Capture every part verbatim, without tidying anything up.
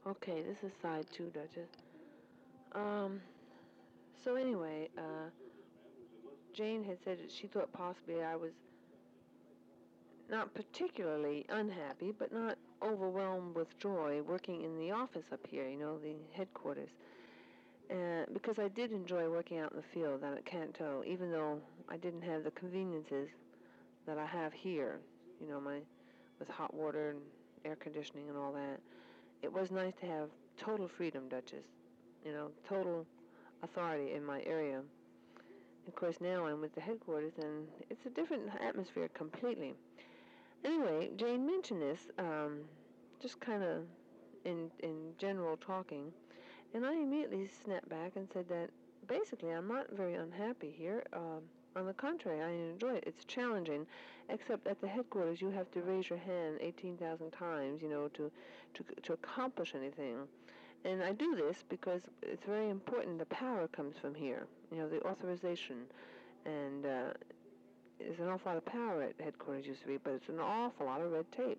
Okay, this is side two, Duchess. Um, so anyway, uh, Jane had said that she thought possibly I was not particularly unhappy, but not overwhelmed with joy working in the office up here, you know, the headquarters. Uh, because I did enjoy working out in the field down at Canto, even though I didn't have the conveniences that I have here, you know, my with hot water and air conditioning and all that. It was nice to have total freedom, Duchess, you know, total authority in my area. Of course, now I'm with the headquarters, and it's a different atmosphere completely. Anyway, Jane mentioned this, um, just kind of in in general talking, and I immediately snapped back and said that basically I'm not very unhappy here. Um, on the contrary, I enjoy it. It's challenging, except at the headquarters you have to raise your hand eighteen thousand times, you know, to to to accomplish anything. And I do this because it's very important. The power comes from here, you know, the authorization, and uh, there's an awful lot of power at headquarters used to be, but it's an awful lot of red tape.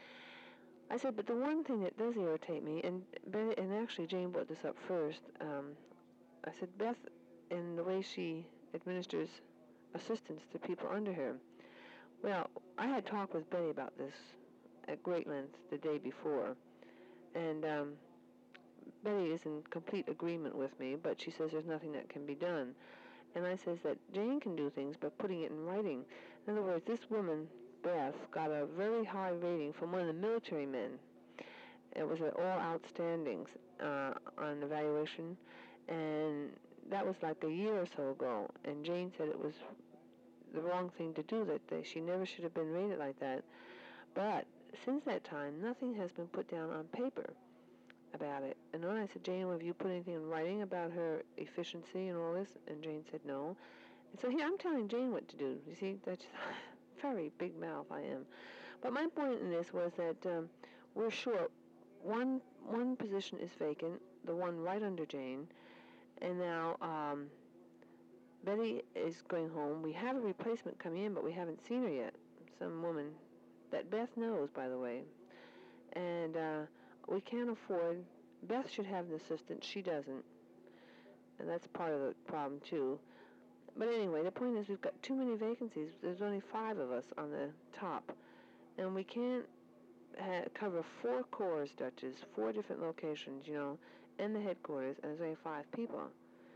I said, but the one thing that does irritate me, and and actually Jane brought this up first. Um, I said, Beth, in the way she administers assistance to people under her. Well, I had talked with Betty about this at great length the day before, and um, Betty is in complete agreement with me, but she says there's nothing that can be done. And I says that Jane can do things by putting it in writing. In other words, this woman, Beth, got a very high rating from one of the military men. It was an all outstandings uh, on evaluation, and that was like a year or so ago. And Jane said it was the wrong thing to do, that they, she never should have been rated like that. But since that time, nothing has been put down on paper about it. And then I said, Jane, have you put anything in writing about her efficiency and all this? And Jane said no. And so here I'm telling Jane what to do. You see, that's very big mouth I am. But my point in this was that um, we're short. One one position is vacant, the one right under Jane, and now um, Betty is going home. We have a replacement coming in, but we haven't seen her yet. Some woman that Beth knows, by the way. And uh, we can't afford. Beth should have an assistant. She doesn't, and that's part of the problem too. But anyway, the point is we've got too many vacancies. There's only five of us on the top, and we can't ha- cover four corps, Duchess, four different locations, you know, and the headquarters, and there's only five people.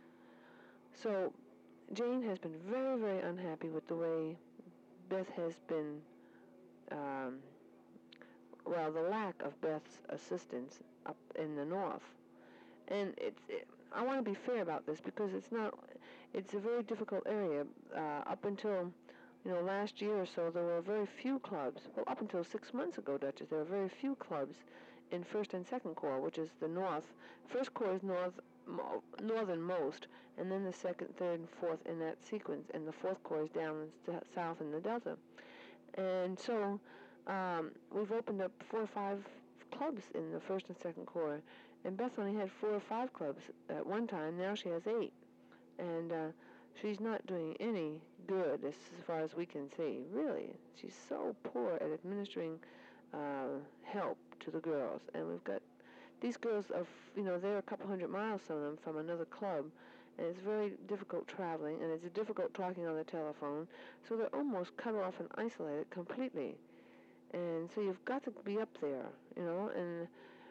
So Jane has been very, very unhappy with the way Beth has been, um, well, the lack of Beth's assistance up in the north. And it's, it, I want to be fair about this because it's not, it's a very difficult area. Uh, up until, you know, last year or so, there were very few clubs. Well, up until six months ago, Duchess, there were very few clubs in First and Second Corps, which is the North. First Corps is north, mo- northernmost, and then the Second, Third, and Fourth in that sequence, and the Fourth Corps is down st- south in the Delta. And so um, we've opened up four or five clubs in the First and Second Corps, and Beth only had four or five clubs at one time. Now she has eight, and uh, she's not doing any good as far as we can see. Really, she's so poor at administering uh, help to the girls, and we've got these girls are, you know, they're a couple hundred miles, some of them, from another club, and it's very difficult traveling, and it's difficult talking on the telephone, so they're almost cut off and isolated completely. And so you've got to be up there, you know, and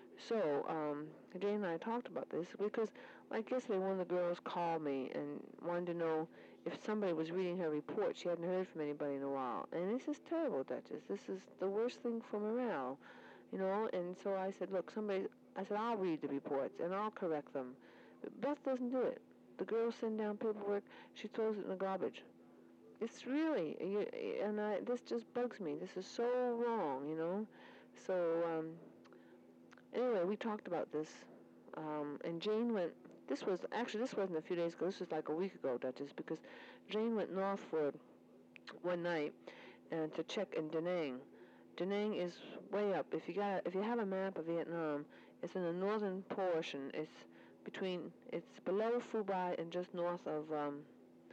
so um, Jane and I talked about this because, like yesterday, one of the girls called me and wanted to know if somebody was reading her report. She hadn't heard from anybody in a while. And this is terrible, Duchess. This is the worst thing for morale, you know. And so I said, look, somebody, I said, I'll read the reports and I'll correct them. But Beth doesn't do it. The girls send down paperwork. She throws it in the garbage. It's really, and I, this just bugs me. This is so wrong, you know. So, um, anyway, we talked about this, um, and Jane went. This was actually this wasn't a few days ago. This was like a week ago, Duchess, because Jane went northward one night and to check in Da Nang. Da Nang is way up. If you got if you have a map of Vietnam, it's in the northern portion. It's between it's below Phu Bai and just north of um,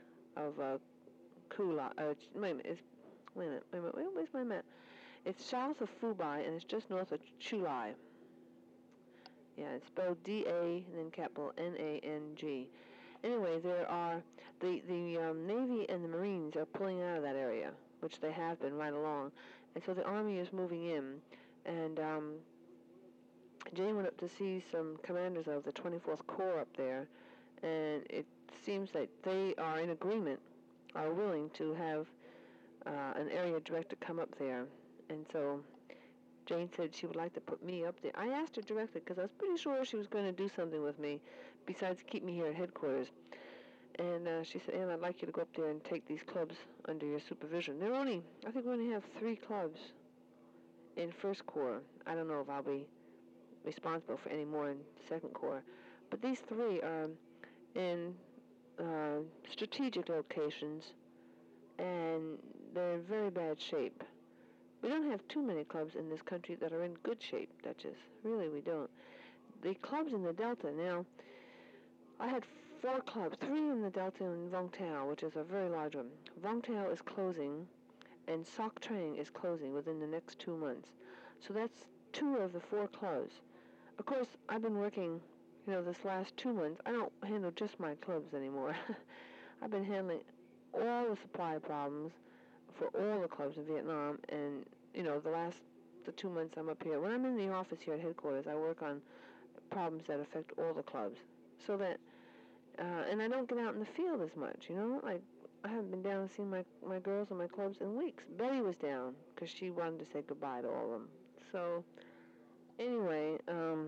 of uh, Kula. Uh, wait a minute. It's, wait a minute. Wait a minute. Wait, where's my map? It's south of Phu Bai and it's just north of Chu Lai. Yeah, it's spelled D A and then capital N A N G. Anyway, there are the the um, Navy and the Marines are pulling out of that area, which they have been right along, and so the Army is moving in, and um, Jane went up to see some commanders of the twenty-fourth Corps up there, and it seems that they are in agreement, are willing to have uh, an area director come up there, and so Jane said she would like to put me up there. I asked her directly because I was pretty sure she was going to do something with me besides keep me here at headquarters. And uh, she said, Ann, I'd like you to go up there and take these clubs under your supervision. There are only, I think we only have three clubs in First Corps. I don't know if I'll be responsible for any more in Second Corps. But these three are in uh, strategic locations, and they're in very bad shape. We don't have too many clubs in this country that are in good shape, Duchess. Really, we don't. The clubs in the Delta now, I had four clubs, three in the Delta in Vung Tau, which is a very large one. Vung Tau is closing, and Sok Trang is closing within the next two months. So that's two of the four clubs. Of course, I've been working, you know, this last two months. I don't handle just my clubs anymore. I've been handling all the supply problems for all the clubs in Vietnam, and, you know, the last the two months I'm up here. When I'm in the office here at headquarters, I work on problems that affect all the clubs. So that, uh, and I don't get out in the field as much, you know. I, I haven't been down and seen my, my girls and my clubs in weeks. Betty was down because she wanted to say goodbye to all of them. So, anyway, um,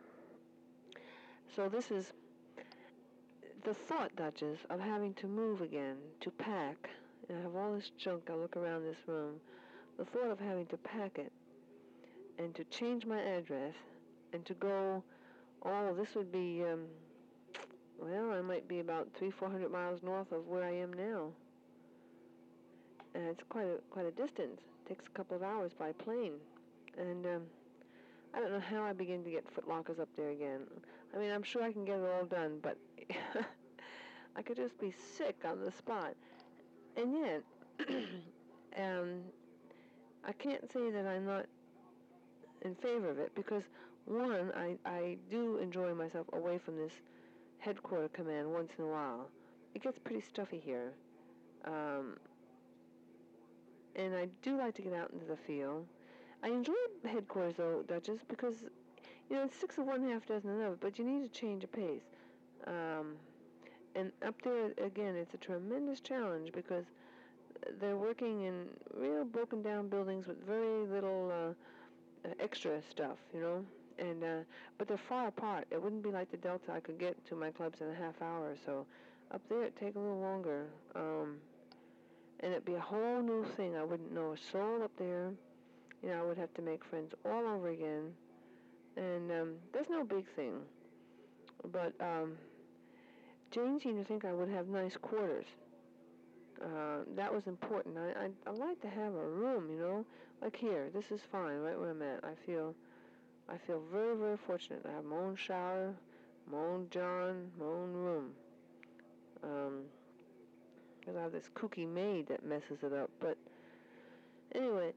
so this is the thought, Duchess, of having to move again, to pack, and I have all this junk. I look around this room. The thought of having to pack it and to change my address and to go, oh, this would be, um, well, I might be about three, four hundred miles north of where I am now. And it's quite a quite a distance. It takes a couple of hours by plane. And um, I don't know how I begin to get footlockers up there again. I mean, I'm sure I can get it all done, but I could just be sick on the spot. And yet, um, I can't say that I'm not in favor of it, because one, I, I do enjoy myself away from this headquarter command once in a while. It gets pretty stuffy here. Um, and I do like to get out into the field. I enjoy headquarters, though, Duchess, because, you know, it's six of one, half dozen another, but you need a change of pace. Um, and up there, again, it's a tremendous challenge because they're working in real broken down buildings with very little uh, extra stuff, you know. And uh, but they're far apart. It wouldn't be like the Delta. I could get to my clubs in a half hour or so. Up there, it'd take a little longer. Um, and it'd be a whole new thing. I wouldn't know a soul up there. You know, I would have to make friends all over again. And um, that's no big thing. But um, Jane seemed to think I would have nice quarters. Uh, that was important. I, I I like to have a room, you know, like here. This is fine, right where I'm at. I feel, I feel very, very fortunate. I have my own shower, my own John, my own room. Um, because I have this kooky maid that messes it up. But anyway,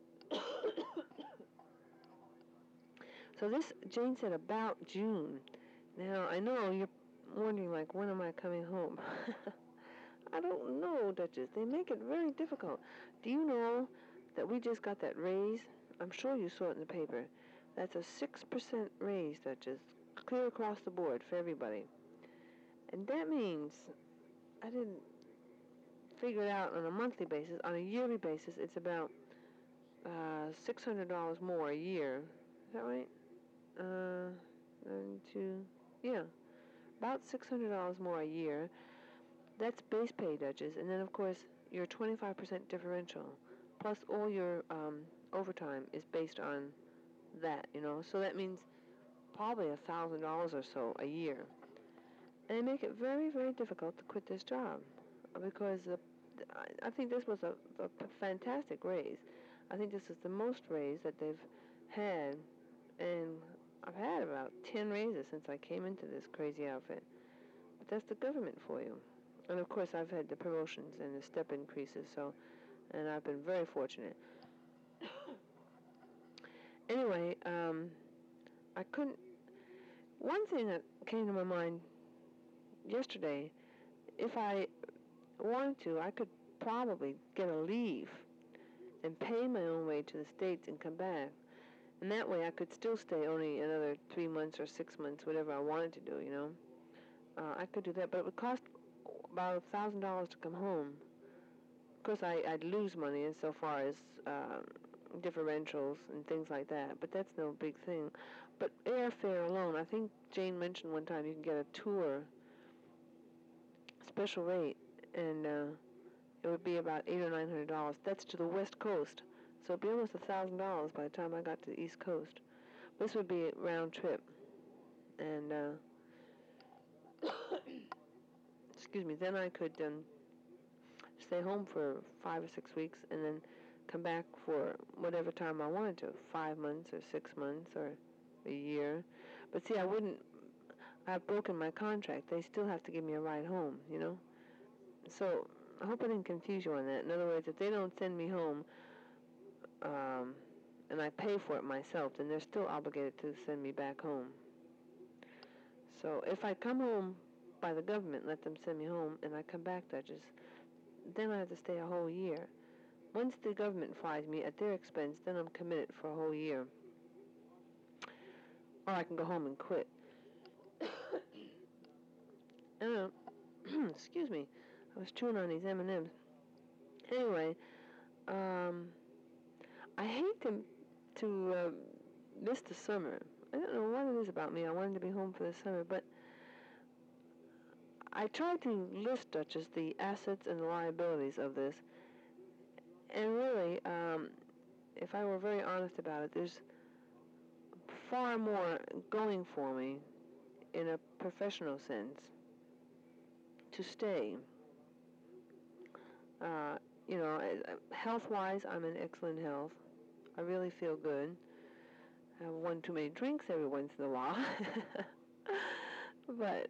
so this Jane said about June. Now I know you're wondering, like, when am I coming home? I don't know, Duchess. They make it very difficult. Do you know that we just got that raise? I'm sure you saw it in the paper. That's a six percent raise, Duchess, clear across the board for everybody. And that means, I didn't figure it out on a monthly basis. On a yearly basis, it's about uh, six hundred dollars more a year. Is that right? Uh, one, two, yeah. About six hundred dollars more a year. That's base pay, Duchess, and then, of course, your twenty-five percent differential, plus all your um, overtime is based on that, you know. So that means probably a thousand dollars or so a year. And they make it very, very difficult to quit this job because the, I, I think this was a, a fantastic raise. I think this is the most raise that they've had, and I've had about ten raises since I came into this crazy outfit. But that's the government for you. And, of course, I've had the promotions and the step increases, so, and I've been very fortunate. Anyway, um, I couldn't, One thing that came to my mind yesterday, if I wanted to, I could probably get a leave and pay my own way to the States and come back. And that way I could still stay only another three months or six months, whatever I wanted to do, you know. Uh, I could do that, but it would cost about a thousand dollars to come home. Of course, I, I'd lose money insofar as uh, differentials and things like that, but that's no big thing. But airfare alone, I think Jane mentioned one time you can get a tour, special rate, and uh, it would be about eight or nine hundred dollars. That's to the West Coast, so it'd be almost a thousand dollars by the time I got to the East Coast. This would be a round trip, and uh, excuse me. Then I could um, stay home for five or six weeks, and then come back for whatever time I wanted to, five months or six months or a year. But see, I wouldn't. I've broken my contract. They still have to give me a ride home, you know. So I hope I didn't confuse you on that. In other words, if they don't send me home, um, and I pay for it myself, then they're still obligated to send me back home. So if I come home by the government, let them send me home, and I come back, Duchess, then I have to stay a whole year. Once the government flies me at their expense, then I'm committed for a whole year. Or I can go home and quit. uh, excuse me. I was chewing on these M and M's. Anyway, um, I hate to, to uh, miss the summer. I don't know what it is about me. I wanted to be home for the summer, but I tried to list, Duchess, the assets and the liabilities of this. And really, um, if I were very honest about it, there's far more going for me in a professional sense to stay. Uh, you know, health-wise, I'm in excellent health. I really feel good. I have one too many drinks every once in a while. But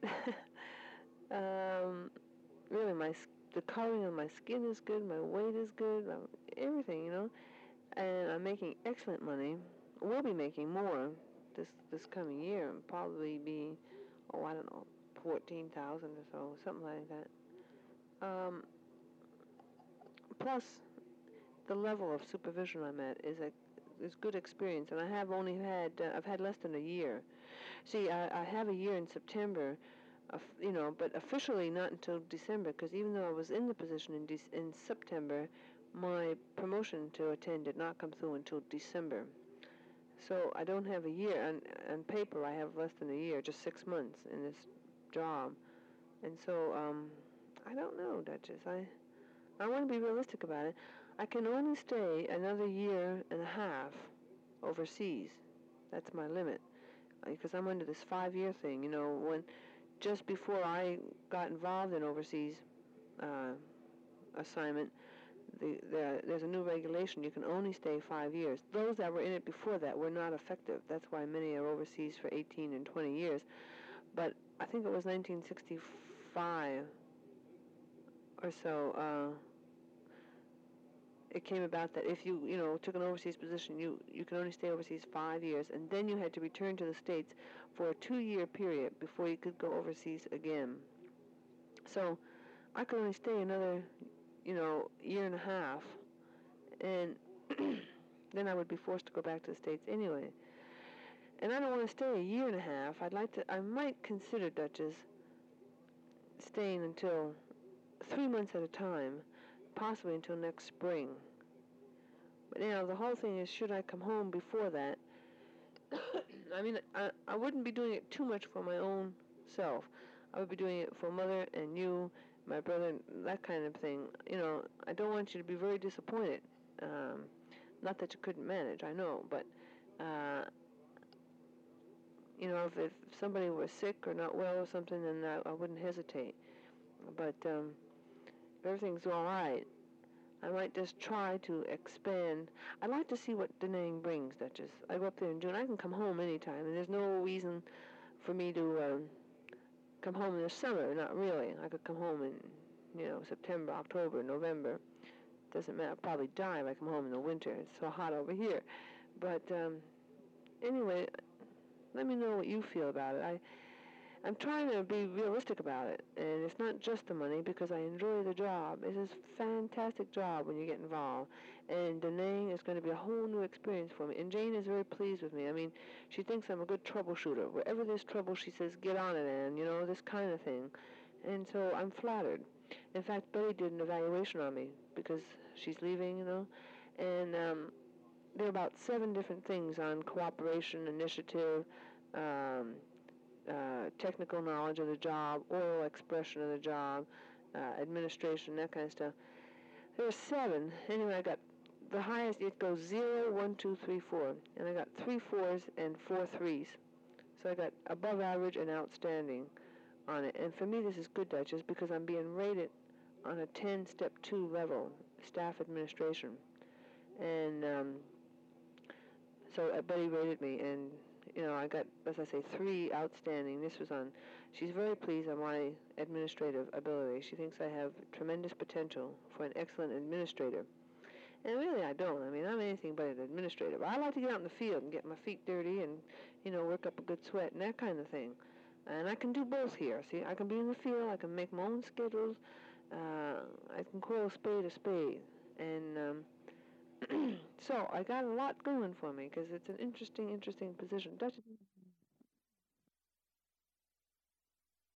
um, really, my the coloring of my skin is good. My weight is good. My, everything, you know. And I'm making excellent money. We'll be making more this this coming year. Probably be, oh, I don't know, fourteen thousand or so, something like that. Um, plus, the level of supervision I'm at is a is good experience, and I have only had uh, I've had less than a year. See, I, I have a year in September, uh, you know, but officially not until December, because even though I was in the position in De- in September, my promotion to attend did not come through until December. So I don't have a year. On, on paper, I have less than a year, just six months in this job. And so, um, I don't know, Duchess. I, I want to be realistic about it. I can only stay another year and a half overseas. That's my limit. Because I'm under this five-year thing, you know, when just before I got involved in overseas uh, assignment, The, the, there's a new regulation. You can only stay five years. Those that were in it before that were not effective. That's why many are overseas for eighteen and twenty years. But I think it was nineteen sixty-five or so. Uh, it came about that if you, you know, took an overseas position, you, you can only stay overseas five years, and then you had to return to the States for a two-year period before you could go overseas again. So I could only stay another, you know, year and a half, and then I would be forced to go back to the States anyway. And I don't want to stay a year and a half. I'd like to, I might consider, Duchess, staying until three months at a time, possibly until next spring. But now the whole thing is, should I come home before that? I mean, I, I wouldn't be doing it too much for my own self. I would be doing it for Mother and you, my brother, that kind of thing. You know, I don't want you to be very disappointed. Um, not that you couldn't manage, I know, but, uh, you know, if, if somebody was sick or not well or something, then I, I wouldn't hesitate. But um, if everything's all right, I might just try to expand. I'd like to see what Da Nang brings, Duchess. I go up there in June. I can come home anytime, and there's no reason for me to uh, come home in the summer. Not really. I could come home in, you know, September, October, November. Doesn't matter. I'll probably die if I come home in the winter. It's so hot over here. But um, anyway, let me know what you feel about it. I, I'm trying to be realistic about it, and it's not just the money because I enjoy the job. It's a fantastic job when you get involved, and Danang is going to be a whole new experience for me. And Jane is very pleased with me. I mean, she thinks I'm a good troubleshooter. Wherever there's trouble, she says, get on it, Ann, you know, this kind of thing. And so I'm flattered. In fact, Betty did an evaluation on me because she's leaving, you know, and um, there are about seven different things on cooperation, initiative, um, uh, technical knowledge of the job, oral expression of the job, uh, administration, that kind of stuff. There are seven. Anyway, I got the highest. It goes zero, one, two, three, four, and I got three fours and four threes. So I got above average and outstanding on it. And for me, this is good, Duchess, because I'm being rated on a ten step two level, staff administration. And um, so uh, Betty rated me, and you know, I got, as I say, three outstanding. This was on, she's very pleased on my administrative ability. She thinks I have tremendous potential for an excellent administrator. And really I don't. I mean, I'm anything but an administrator. But I like to get out in the field and get my feet dirty and, you know, work up a good sweat and that kind of thing. And I can do both here. See, I can be in the field, I can make my own schedules, uh, I can call a spade a spade. And um, so I got a lot going for me because it's an interesting, interesting position. Duchess,